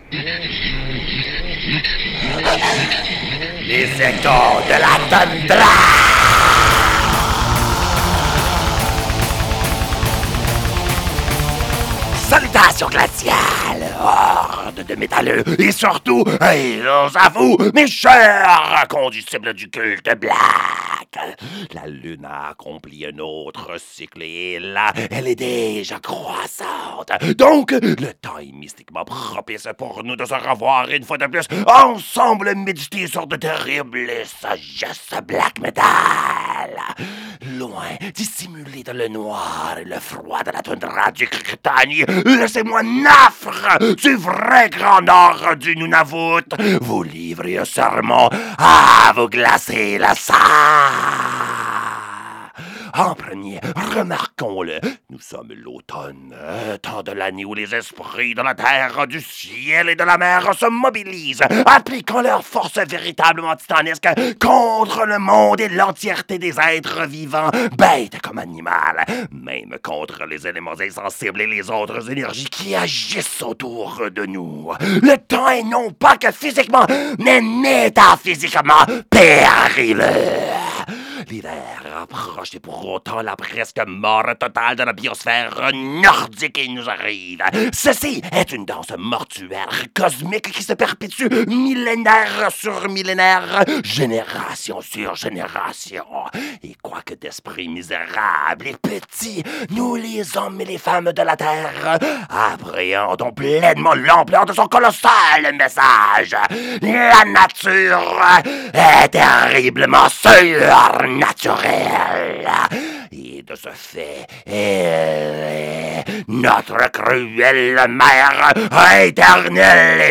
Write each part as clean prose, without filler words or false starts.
Les échos de la toundra! Salutations glaciales, horde de métalleux, et surtout, hailons à vous, mes chers condisciples du culte black. La lune a accompli un autre cycle et là, elle est déjà croissante. Donc, le temps est mystiquement propice pour nous de se revoir une fois de plus, ensemble méditer sur de terribles sagesses black metal. Loin, dissimulé dans le noir et le froid de la toundra du Crichtanie, laissez-moi nafre du vrai grand nord du Nunavut vous livrer un sermon à vous glacer la sang. En premier, remarquons-le, nous sommes l'automne, temps de l'année où les esprits de la terre, du ciel et de la mer se mobilisent, appliquant leur force véritablement titanesque contre le monde et l'entièreté des êtres vivants, bêtes comme animales, même contre les éléments insensibles et les autres énergies qui agissent autour de nous. Le temps est non pas que physiquement, mais métaphysiquement périlleux. L'hiver approche et pour autant la presque mort totale de la biosphère nordique et nous arrive. Ceci est une danse mortuaire cosmique qui se perpétue millénaire sur millénaire, génération sur génération. Et quoique d'esprit misérable et petit, nous les hommes et les femmes de la Terre appréhendons pleinement l'ampleur de son colossal message. La nature est terriblement surnaturelle. Et de ce fait, elle est notre cruelle mère éternelle et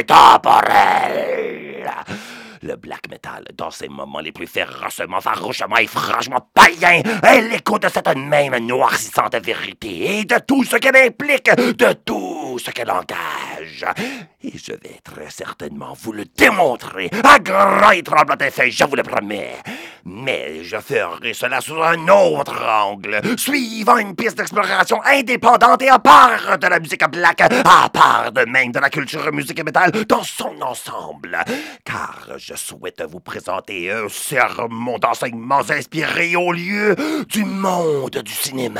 temporelle. Le black metal, dans ses moments les plus férocement, farouchement et franchement païens, est l'écho de cette même noircissante vérité et de tout ce qu'elle implique, de tout ce qu'elle engage. Et je vais très certainement vous le démontrer à grand et tremblant effet, je vous le promets. Mais je ferai cela sous un autre angle, suivant une piste d'exploration indépendante et à part de la musique black, à part de même de la culture musique et métal dans son ensemble. Car je souhaite vous présenter un sermon d'enseignements inspirés au lieu du monde du cinéma.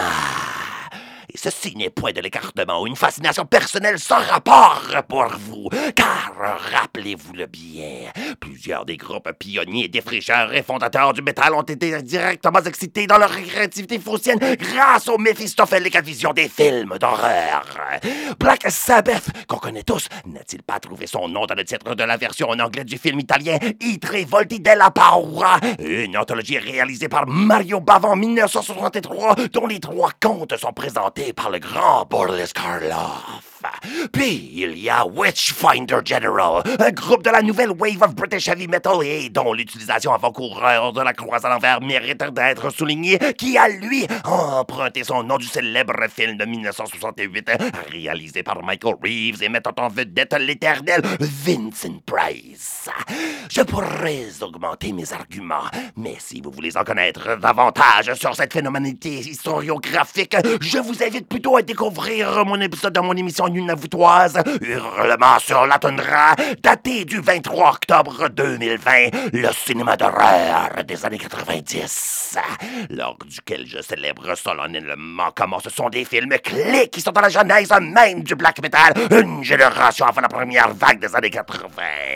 Et ceci n'est point de l'écartement ou une fascination personnelle sans rapport pour vous, car rappelez-vous-le bien, plusieurs des groupes pionniers, défricheurs et fondateurs du métal ont été directement excités dans leur créativité faussienne grâce aux méphistophéliques visions des films d'horreur. Black Sabbath, qu'on connaît tous, n'a-t-il pas trouvé son nom dans le titre de la version en anglais du film italien I Trevolti della Paura, une anthologie réalisée par Mario Bava en 1963, dont les 3 contes sont présentés par le grand Boris Karloff. Puis, il y a Witchfinder General, un groupe de la nouvelle wave of British heavy metal et dont l'utilisation avant-coureur de la croix à l'envers mérite d'être soulignée, qui a, lui, emprunté son nom du célèbre film de 1968, réalisé par Michael Reeves et mettant en vedette l'éternel Vincent Price. Je pourrais augmenter mes arguments, mais si vous voulez en connaître davantage sur cette phénoménalité historiographique, je vous invite plutôt à découvrir mon épisode de mon émission nunavuttoise, Hurlement sur la toundra, daté du 23 octobre 2020, le cinéma d'horreur des années 90, lors duquel je célèbre solennellement comment ce sont des films clés qui sont dans la genèse même du black metal, une génération avant la première vague des années 80.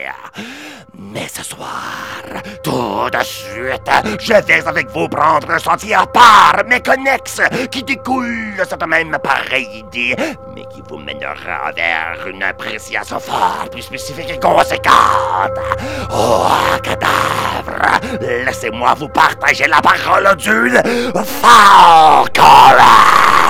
Mais ce soir, tout de suite, je vais avec vous prendre un sentier à part, mais connexe, qui découle de cette même pareille idée, mais qui vous mènera vers une appréciation fort plus spécifique et conséquente. Oh, cadavre, laissez-moi vous partager la parole d'une Falconer.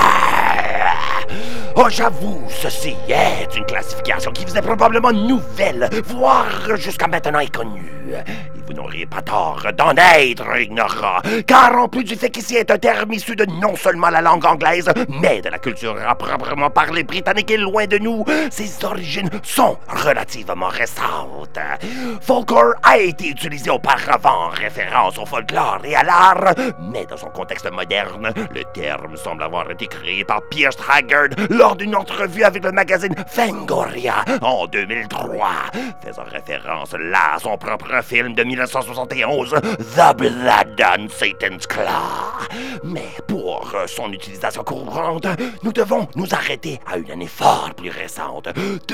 Oh, j'avoue, ceci est une classification qui vous est probablement nouvelle, voire jusqu'à maintenant inconnue. Et vous n'auriez pas tort d'en être ignorant, car en plus du fait qu'ici est un terme issu de non seulement la langue anglaise, mais de la culture à proprement parler britannique et loin de nous, ses origines sont relativement récentes. Folklore a été utilisé auparavant en référence au folklore et à l'art, mais dans son contexte moderne, le terme semble avoir été créé par Piers Haggard lors d'une entrevue avec le magazine Fangoria en 2003, faisant référence là à son propre film de 1971, The Blood on Satan's Claw. Mais pour son utilisation courante, nous devons nous arrêter à une année fort plus récente,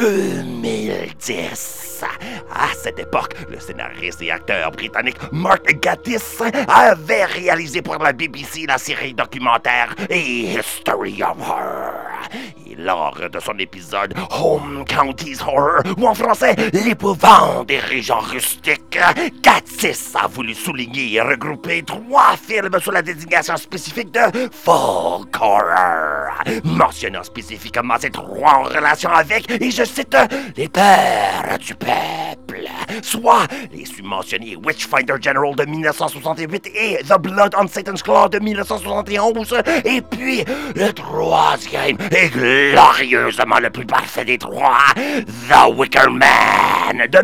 2010. À cette époque, le scénariste et acteur britannique Mark Gatiss avait réalisé pour la BBC la série documentaire History of Horror. Et lors de son épisode Home Counties Horror, ou en français, l'épouvante des régions rustiques, Gatiss a voulu souligner et regrouper 3 films sous la désignation spécifique de folk horror, mentionnant spécifiquement ces 3 en relation avec, et je cite, les pères du peuple, soit les submentionnés Witchfinder General de 1968 et The Blood on Satan's Claw de 1971, et puis le 3e et glorieusement le plus parfait des 3, The Wicker Man de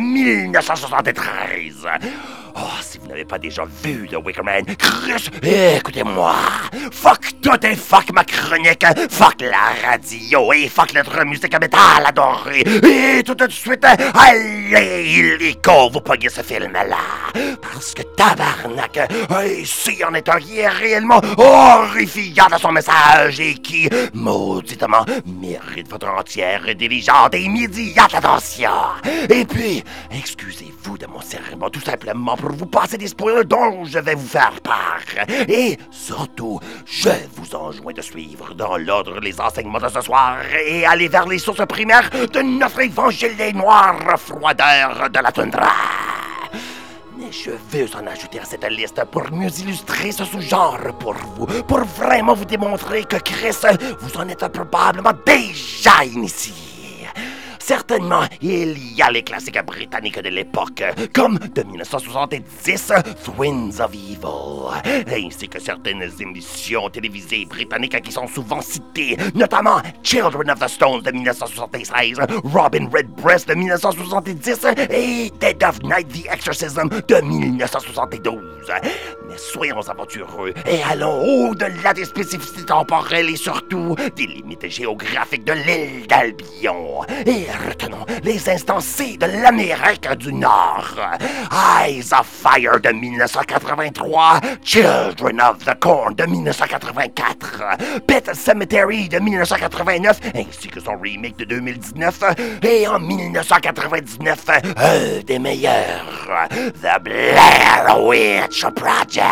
1973. Oh, si vous n'avez pas déjà vu The Wicker Man, Chris, écoutez-moi. Fuck tout et fuck ma chronique, fuck la radio et fuck notre musique métal adorée. Et tout de suite, allez, illico, vous pognez ce film-là. Parce que tabarnak, ici en est un qui est réellement horrifiant dans son message et qui, mauditement, mérite votre entière et diligente et immédiate attention. Et puis, excusez-vous de mon serment tout simplement pour vous passer des spoilers dont je vais vous faire part. Et surtout, je vous enjoins de suivre dans l'ordre les enseignements de ce soir et aller vers les sources primaires de notre évangile des noirs froideurs de la toundra. Mais je veux en ajouter à cette liste pour mieux illustrer ce sous-genre pour vous, pour vraiment vous démontrer que Chris, vous en êtes probablement déjà initié. Certainement, il y a les classiques britanniques de l'époque, comme de 1970, Twins of Evil, ainsi que certaines émissions télévisées britanniques qui sont souvent citées, notamment Children of the Stone de 1976, Robin Redbreast de 1970 et Dead of Night The Exorcism de 1972. Mais soyons aventureux et allons au-delà des spécificités temporelles et surtout des limites géographiques de l'île d'Albion. Et retenons les instanciés de l'Amérique du Nord. Eyes of Fire de 1983, Children of the Corn de 1984, Pet Cemetery de 1989, ainsi que son remake de 2019, et en 1999, un des meilleurs, The Blair Witch Project.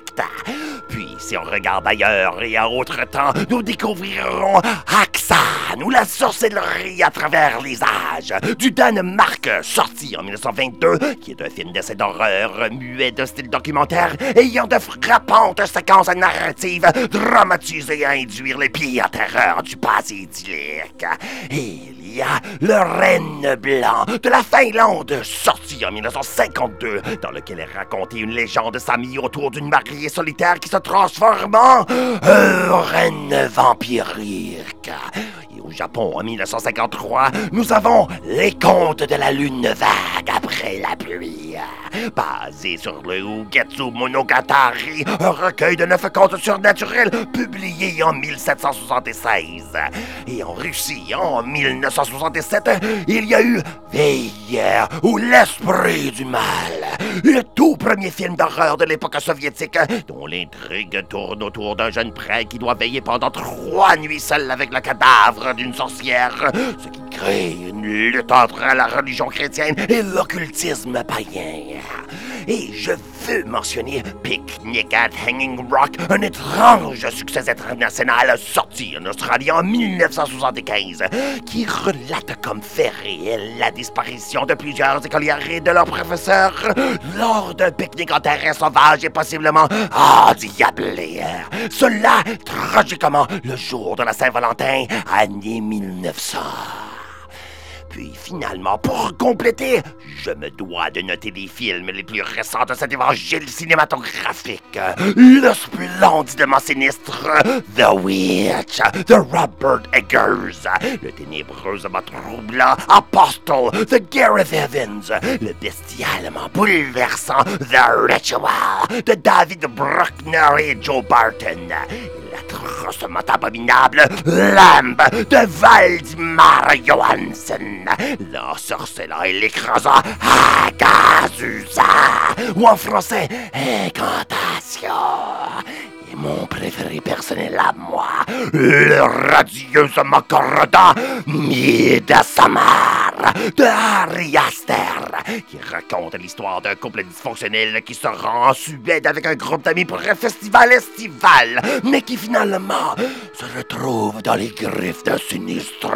Puis, si on regarde ailleurs et à autre temps, nous découvrirons Haxan, ou la sorcellerie à travers les âges, du Danemark, sorti en 1922, qui est un film d'essai d'horreur muet de style documentaire, ayant de frappantes séquences narratives dramatisées à induire les pires terreurs du passé idyllique. Et il y a Le Renne Blanc de la Finlande, sorti en 1952, dans lequel est racontée une légende sami autour d'une mariée solitaire qui se transforme en un renne vampirique. Et au Japon, en 1953, nous avons Les Contes de la Lune vague après la pluie, basé sur le Ugetsu Monogatari, un recueil de 9 contes surnaturels publié en 1776. Et en Russie, en 1967, il y a eu Veillère ou l'Esprit du Mal, le tout premier film d'horreur de l'époque soviétique, dont l'intrigue tourne autour d'un jeune prêtre qui doit veiller pendant 3 nuits seul avec le cadavre d'une sorcière, ce qui crée une lutte entre la religion chrétienne et l'occultisme païen. Et je veux mentionner Picnic at Hanging Rock, un étrange succès international sorti en Australie en 1975, qui relate comme fait réel la disparition de plusieurs écolières et de leurs professeurs lors d'un pique-nique en terrain sauvage et possiblement endiablé. Cela, tragiquement, le jour de la Saint-Valentin, année 1900. Puis finalement, pour compléter, je me dois de noter les films les plus récents de cet évangile cinématographique. Le splendidement sinistre The Witch de Robert Eggers, le ténébreusement troublant Apostle de Gareth Evans, le bestialement bouleversant The Ritual de David Bruckner et Joe Barton, l'atrocement abominable Lamb de Valdimar Johansen, l'ensorcelant et l'écrasant Agazusa, ou en français, Incantation. Et mon préféré personnel à moi, le radieusement corrodant Midsommar de Ari Aster, qui raconte l'histoire d'un couple dysfonctionnel qui se rend en Suède avec un groupe d'amis pour un festival estival, mais qui finalement se retrouve dans les griffes d'un sinistre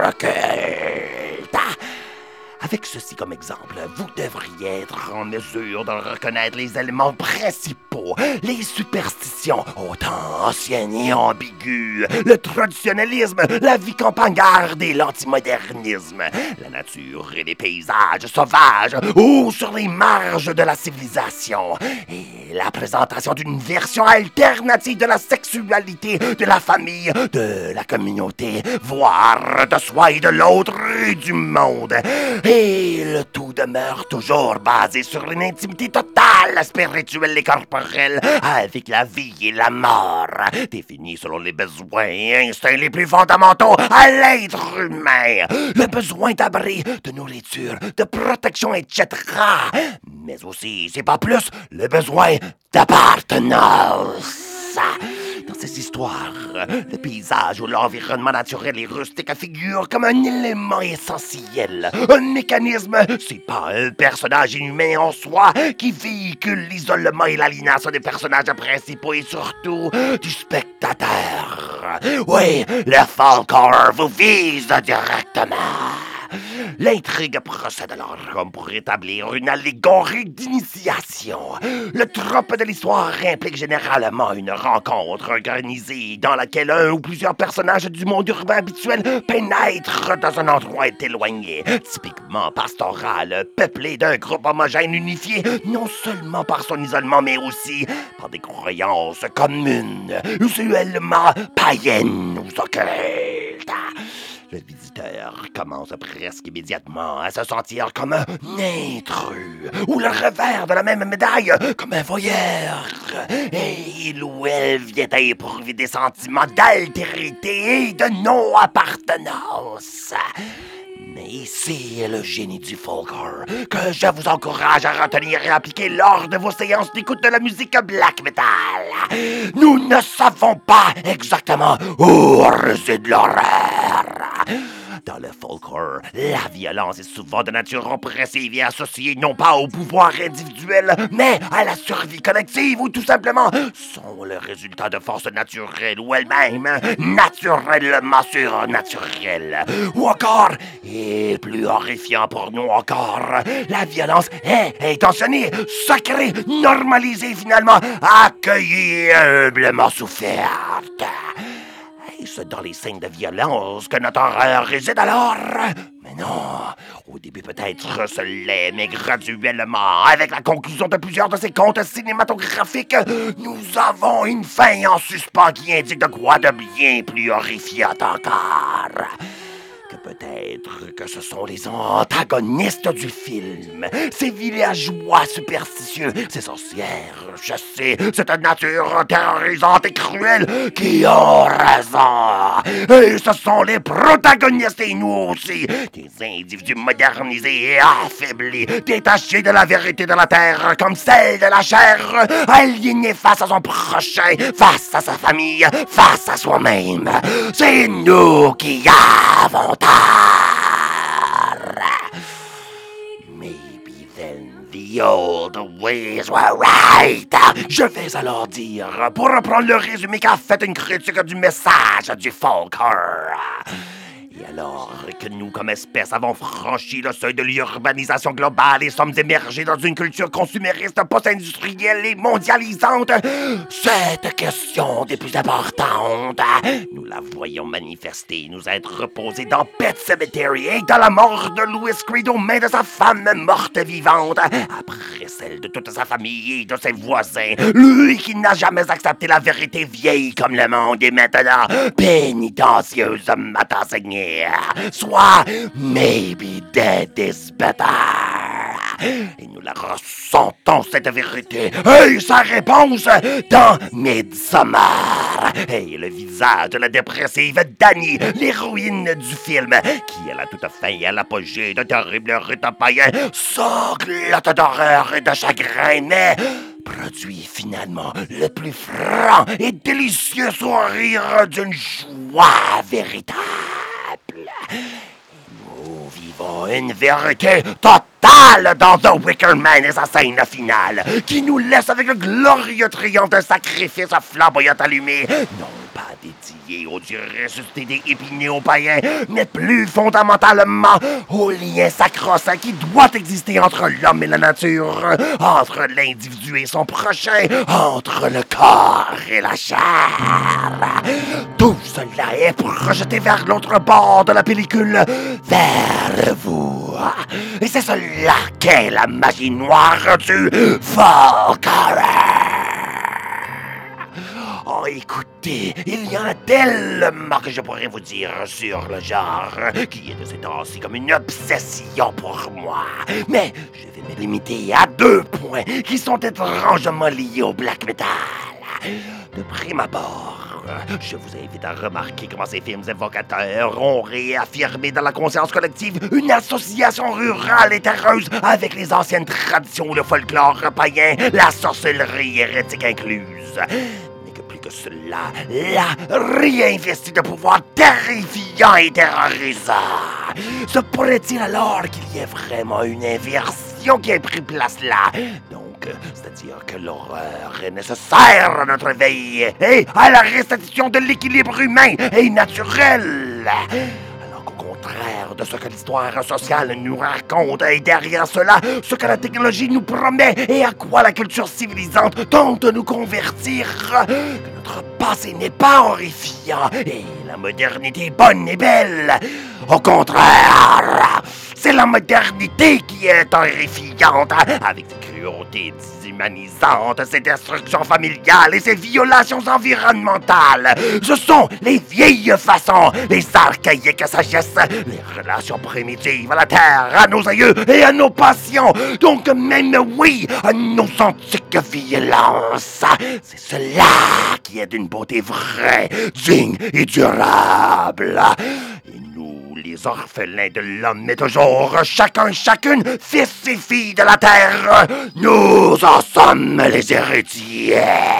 culte. Avec ceci comme exemple, vous devriez être en mesure de reconnaître les éléments principaux, les superstitions, autant anciennes et ambiguës, le traditionnalisme, la vie campagnarde et l'antimodernisme, la nature et les paysages sauvages ou sur les marges de la civilisation, et la présentation d'une version alternative de la sexualité, de la famille, de la communauté, voire de soi et de l'autre et du monde. Et le tout demeure toujours basé sur une intimité totale, spirituelle et corporelle, avec la vie et la mort, définie selon les besoins et instincts les plus fondamentaux à l'être humain. Le besoin d'abri, de nourriture, de protection, etc. Mais aussi, c'est pas plus, le besoin d'appartenance. Dans ces histoires, le paysage ou l'environnement naturel et rustique figure comme un élément essentiel. Un mécanisme, c'est pas un personnage inhumain en soi qui véhicule l'isolement et l'aliénation des personnages principaux et surtout du spectateur. Oui, le folk horror vous vise directement. L'intrigue procède alors comme pour établir une allégorie d'initiation. Le trope de l'histoire implique généralement une rencontre organisée dans laquelle un ou plusieurs personnages du monde urbain habituel pénètrent dans un endroit éloigné, typiquement pastoral, peuplé d'un groupe homogène unifié, non seulement par son isolement, mais aussi par des croyances communes, usuellement païennes ou occultes. Le visiteur commence presque immédiatement à se sentir comme un intrus, ou le revers de la même médaille, comme un voyeur. Et il ou elle vient à éprouver des sentiments d'altérité et de non-appartenance. Mais c'est le génie du folk horror que je vous encourage à retenir et à appliquer lors de vos séances d'écoute de la musique black metal. Nous ne savons pas exactement où réside l'horreur. Dans le folk horror, la violence est souvent de nature oppressive et associée non pas au pouvoir individuel, mais à la survie collective ou tout simplement sont le résultat de forces naturelles ou elles-mêmes naturellement surnaturelles. Ou encore, et plus horrifiant pour nous encore, la violence est intentionnée, sacrée, normalisée finalement, accueillie et humblement soufferte. Est-ce dans les signes de violence que notre horreur réside alors? Mais non, au début peut-être ce l'est, mais graduellement, avec la conclusion de plusieurs de ces contes cinématographiques, nous avons une fin en suspens qui indique de quoi de bien plus horrifiant encore. Peut-être que ce sont les antagonistes du film, ces villageois superstitieux, ces sorcières chassées, cette nature terrorisante et cruelle qui ont raison. Et ce sont les protagonistes et nous aussi, des individus modernisés et affaiblis, détachés de la vérité de la terre comme celle de la chair, aliénés face à son prochain, face à sa famille, face à soi-même. C'est nous qui avons tort. Maybe then the old ways were right. Je vais alors dire, pour reprendre le résumé qu'a fait une critique du message du folk horror. Et alors que nous, comme espèce, avons franchi le seuil de l'urbanisation globale et sommes émergés dans une culture consumériste, post-industrielle et mondialisante, cette question des plus importantes, nous la voyons manifester, nous être reposée dans Pet Sematary et dans la mort de Louis Creed aux mains de sa femme morte vivante, après celle de toute sa famille et de ses voisins, lui qui n'a jamais accepté la vérité vieille comme le monde est maintenant pénitentieusement enseigné, soit maybe dead is better. Et nous la ressentons, cette vérité. Et sa réponse dans Midsommar. Et le visage de la dépressive Dani, l'héroïne du film, qui à la toute fin et à l'apogée de terribles rites païens, sanglote d'horreur et de chagrin, mais produit finalement le plus franc et délicieux sourire d'une joie véritable. Nous vivons une vérité totale dans The Wicker Man et sa scène finale, qui nous laisse avec le glorieux triomphe d'un sacrifice flamboyant allumé, non pas dédié au dieu ressuscité des épineux-païens, mais plus fondamentalement au lien sacro-saint qui doit exister entre l'homme et la nature, entre l'individu et son prochain, entre le corps et la chair. Tout cela est projeté vers l'autre bord de la pellicule, vers vous. Et c'est cela qu'est la magie noire du folk horror. Oh, écoutez, il y en a tellement que je pourrais vous dire sur le genre, qui est de ces temps-ci comme une obsession pour moi. Mais je vais me limiter à 2 points qui sont étrangement liés au black metal. De prime abord, je vous invite à remarquer comment ces films évocateurs ont réaffirmé dans la conscience collective une association rurale et terreuse avec les anciennes traditions, le folklore païen, la sorcellerie hérétique incluse. Que cela l'a réinvesti de pouvoirs terrifiants et terrorisants. Se pourrait-il alors qu'il y ait vraiment une inversion qui ait pris place là? Donc, c'est-à-dire que l'horreur est nécessaire à notre veille et à la restitution de l'équilibre humain et naturel. Au contraire de ce que l'histoire sociale nous raconte et derrière cela, ce que la technologie nous promet et à quoi la culture civilisante tente de nous convertir, que notre passé n'est pas horrifiant et la modernité bonne et belle. Au contraire, c'est la modernité qui est horrifiante, avec ses cruautés déshumanisantes, ses destructions familiales et ses violations environnementales. Ce sont les vieilles façons, les archaïques sagesses, les relations primitives à la terre, à nos aïeux et à nos passions, donc même, oui, à nos antiques violences. C'est cela qui est d'une beauté vraie, digne et durable. Et nous, les orphelins de l'homme, mais toujours, chacune, fils et filles de la terre, nous en sommes les héritiers.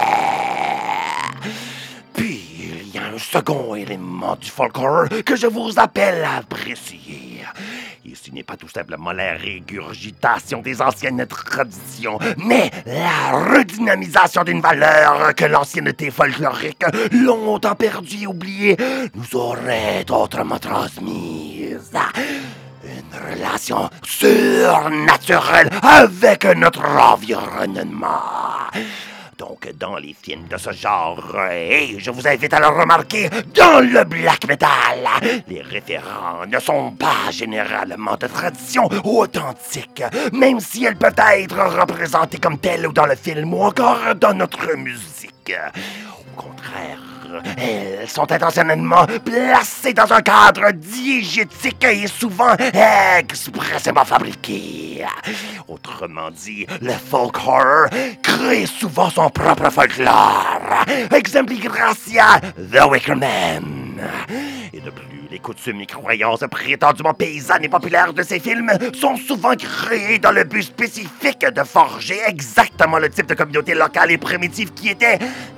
Puis, il y a un second élément du folk horror que je vous appelle à apprécier. Et ce n'est pas tout simplement la régurgitation des anciennes traditions, mais la redynamisation d'une valeur que l'ancienneté folklorique, longtemps perdue et oubliée, nous aurait autrement transmise. Une relation surnaturelle avec notre environnement. Donc, dans les films de ce genre, et je vous invite à le remarquer, dans le black metal, les référents ne sont pas généralement de tradition authentique, même si elles peuvent être représentées comme telles ou dans le film ou encore dans notre musique. Au contraire, elles sont intentionnellement placées dans un cadre diégétique et souvent expressément fabriqué. Autrement dit, le folk horror crée souvent son propre folklore, exemplifiera The Wicker Man. Et de plus, les coutumes et croyances prétendument paysannes et populaires de ces films sont souvent créées dans le but spécifique de forger exactement le type de communauté locale et primitive qui était,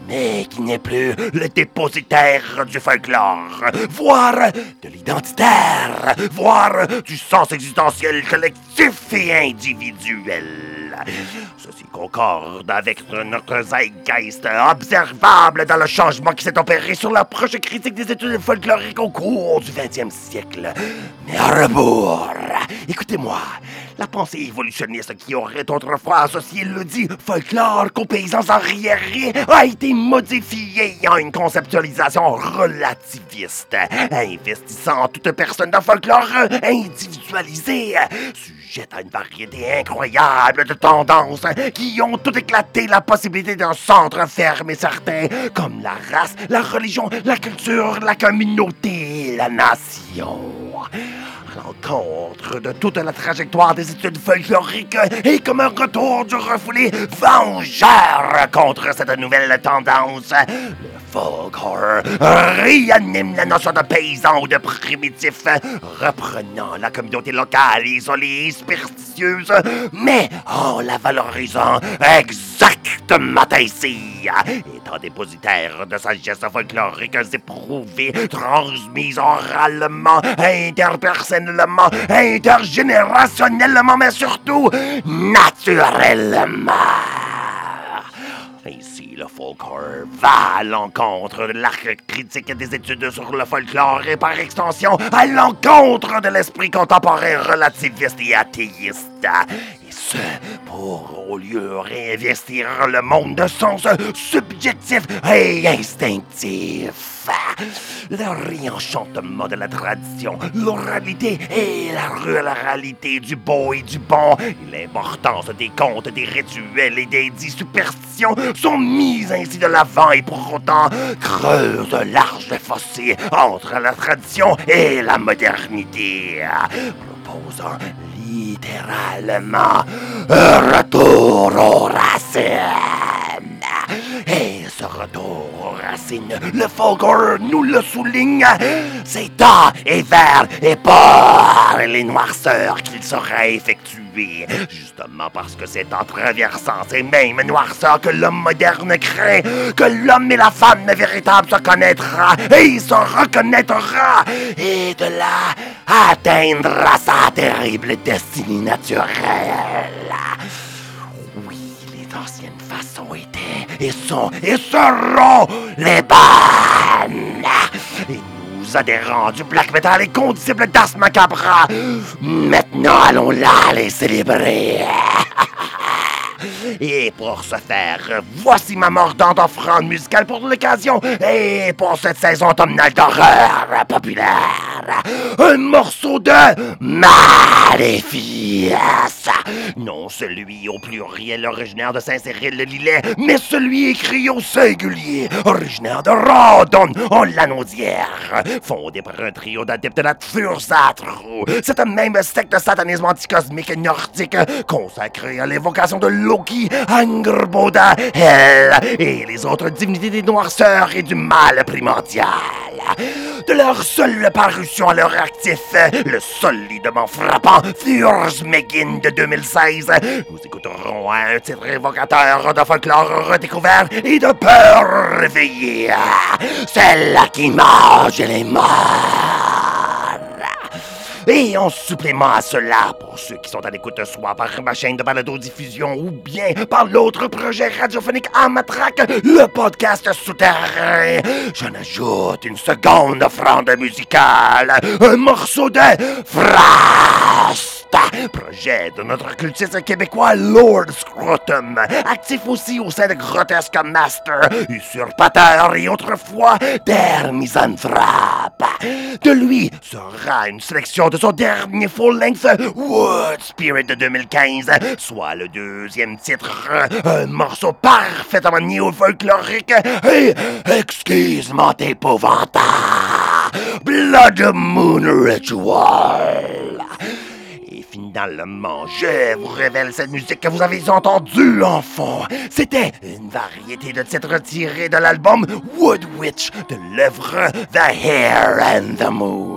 mais qui n'est plus le dépositaire du folklore, voire de l'identitaire, voire du sens existentiel collectif et individuel. Ceci concorde avec notre zeitgeist observable dans le changement qui s'est opéré sur l'approche critique des études folkloriques au cours du 20e siècle. Mais à rebours, écoutez-moi, la pensée évolutionniste qui aurait autrefois associé le dit folklore qu'aux paysans arriérés a été modifiée en une conceptualisation relativiste, investissant toute personne d'un folklore individualisé, sujette à une variété incroyable de tendances qui ont tout éclaté la possibilité d'un centre ferme et certain, comme la race, la religion, la culture, la communauté, la nation. À l'encontre de toute la trajectoire des études folkloriques et comme un retour du refoulé vengeur contre cette nouvelle tendance, le folk horror réanime la notion de paysan ou de primitif, reprenant la communauté locale isolée et superstitieuse, mais en la valorisant exactement ainsi, étant dépositaire de sagesse folklorique éprouvée, transmise oralement, interpersonnellement, intergénérationnellement, mais surtout naturellement. Ainsi, le folk horror va à l'encontre de l'arc critique des études sur le folklore et par extension à l'encontre de l'esprit contemporain relativiste et athéiste. Et ce, pour au lieu réinvestir le monde de sens subjectif et instinctif. Le réenchantement de la tradition, l'oralité et la ruralité du beau et du bon, et l'importance des contes, des rituels et des dits superstitions sont mises ainsi de l'avant et pour autant creusent un large fossé entre la tradition et la modernité, proposant littéralement un retour aux racines. Et ce retour aux racines, le folk horror nous le souligne, c'est dans et vers et par les noirceurs qu'il sera effectué. Justement parce que c'est en traversant ces mêmes noirceurs que l'homme moderne crée, que l'homme et la femme véritable se connaîtra et se reconnaîtra, et de là atteindra sa terrible destinée naturelle. Oui, les anciennes façons étaient et sont et seront les bonnes. Et nous, adhérents du black metal et condisciples d'Ars Macabra, maintenant allons là les célébrer. Et pour ce faire, voici ma mordante offrande musicale pour l'occasion et pour cette saison automnale d'horreur populaire. Un morceau de Maléfice. Non celui au pluriel originaire de Saint-Cyril-le-Lillet, mais celui écrit au singulier, originaire de Radon en Lanaudière, fondé par un trio d'adeptes de la Thursatru, cette même secte de satanisme anticosmique nordique consacrée à l'évocation de Loki, Angrboda, Hel et les autres divinités des noirceurs et du mal primordial. De leur seule parution à leur actif, le solidement frappant Thursmegin de 2016, nous écouterons un titre évocateur de folklore redécouvert et de peur réveillée, celle qui mange les morts. Et en supplément à cela, pour ceux qui sont à l'écoute soit par ma chaîne de balado-diffusion ou bien par l'autre projet radiophonique à matraque, le podcast souterrain, j'en ajoute une seconde offrande musicale, un morceau de Frost, projet de notre cultiste québécois Lord Scrotum, actif aussi au sein de Grotesque Master, usurpateur et autrefois der Misanthrope. De lui sera une sélection de son dernier full-length Wood Spirit de 2015, soit le deuxième titre, un morceau parfaitement néo-folklorique et exquisement épouvantable, Blood Moon Ritual. Et finalement, je vous révèle cette musique que vous avez entendue en fond. C'était une variété de titres tirés de l'album Wood Witch de l'œuvre The Hair and the Moon.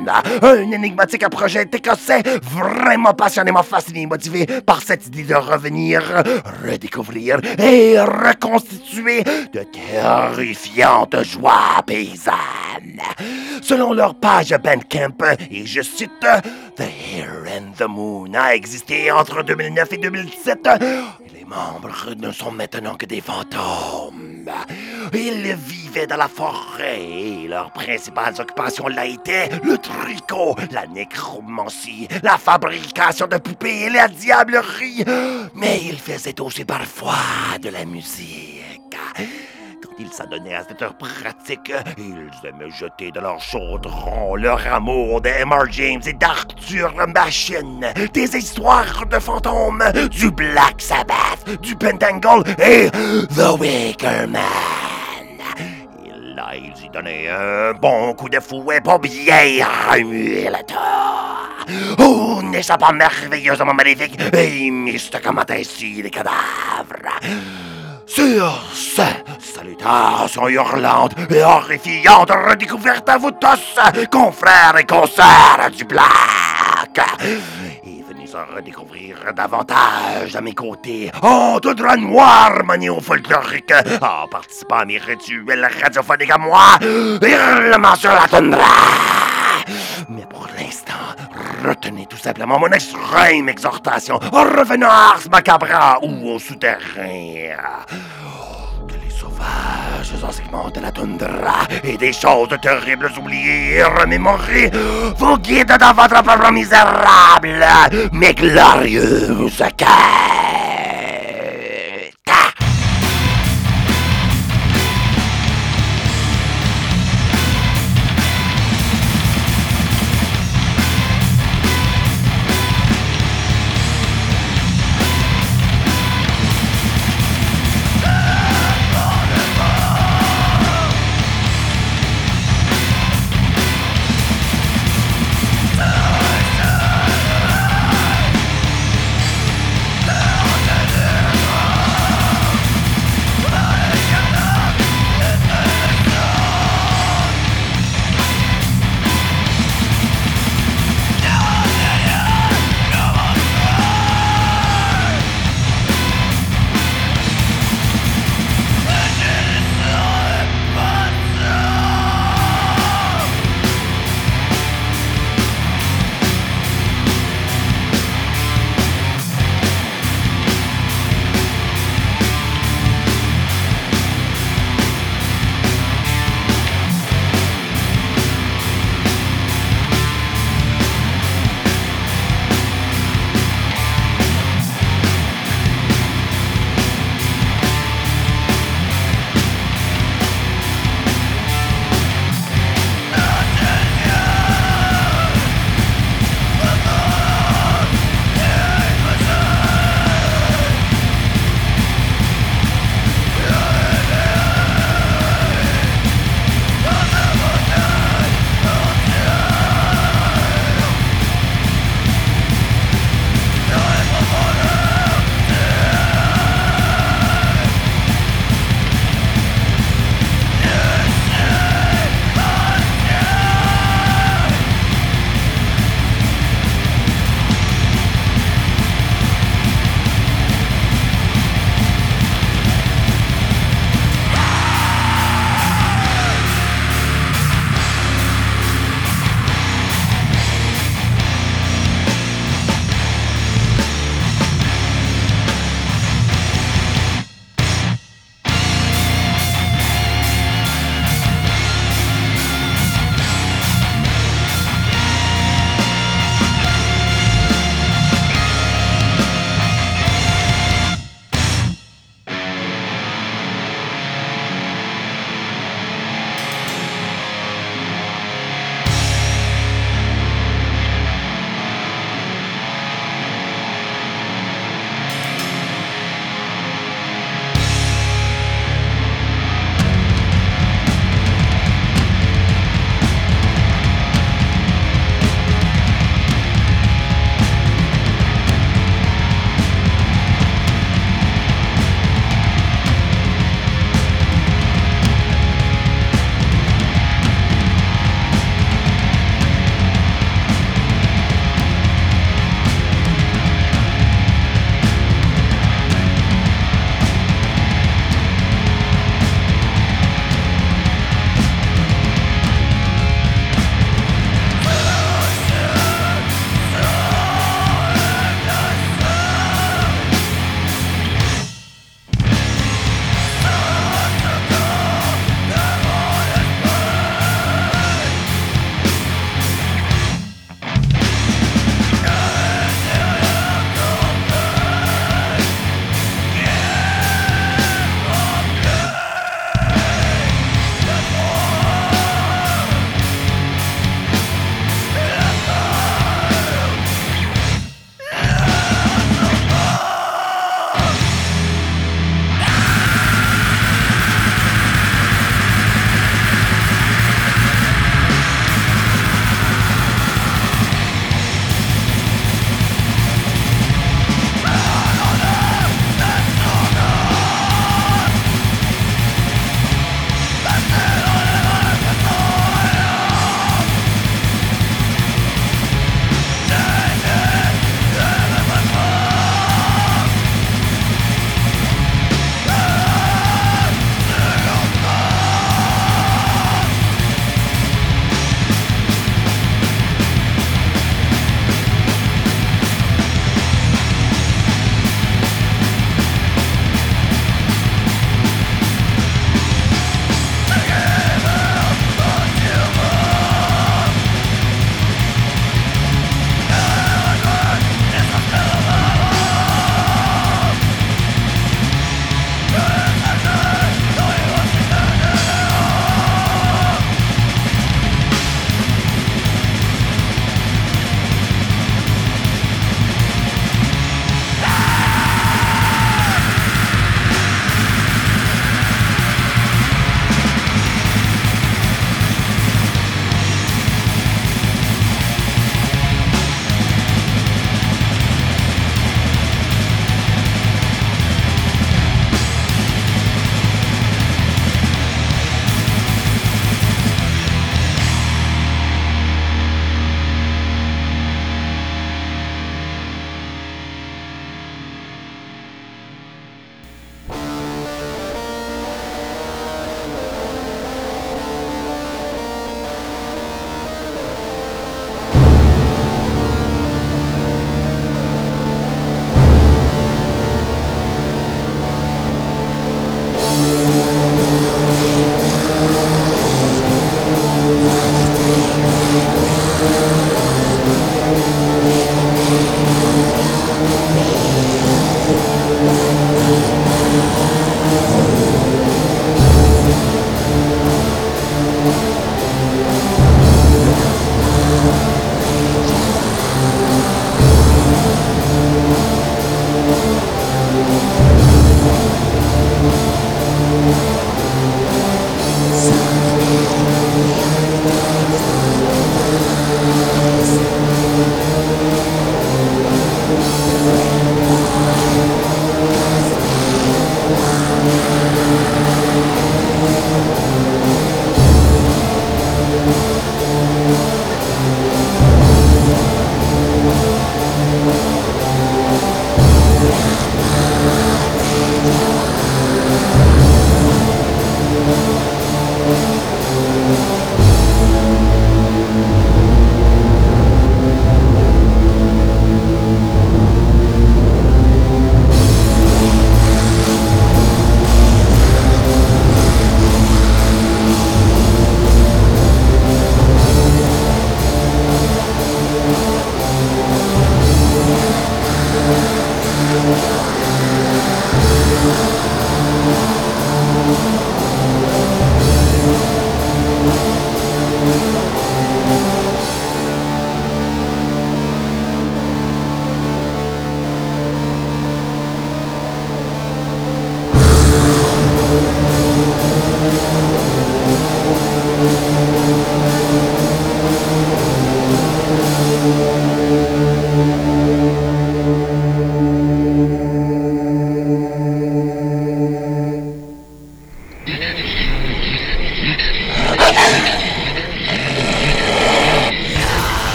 Un énigmatique projet écossais vraiment passionnément fasciné et motivé par cette idée de revenir, redécouvrir et reconstituer de terrifiantes joies paysannes. Selon leur page Bandcamp, et je cite, The Hare and the Moon a existé entre 2009 et 2017. Les membres ne sont maintenant que des fantômes. Ils vivaient dans la forêt et leurs principales occupations là étaient le tricot, la nécromancie, la fabrication de poupées et la diablerie. Mais ils faisaient aussi parfois de la musique. Quand ils s'adonnaient à cette pratique, ils aimaient jeter de leur chaudron leur amour d'M.R. James et d'Arthur Machen, des histoires de fantômes, du Black Sabbath, du Pentangle et The Wicker Man. Et là, ils y donnaient un bon coup de fouet pour bien remuer le tas. Oh, n'échappant merveilleusement maléfique et mystiquement ainsi les cadavres. Sur ce, salutations hurlantes et horrifiantes redécouvertes à vous tous, confrères et consoeurs du Black. Et venez en redécouvrir davantage à mes côtés, en tout drap noir manéo-folklorique, en participant à mes rituels radiophoniques à moi, hurlement sur la toundra. Mais pour l'instant, retenez tout simplement mon extrême exhortation en revenant à Ars Macabra ou au souterrain. Que les sauvages enseignements de la toundra et des choses terribles oubliées et remémorées vous guident dans votre propre misérable mais glorieuse quête.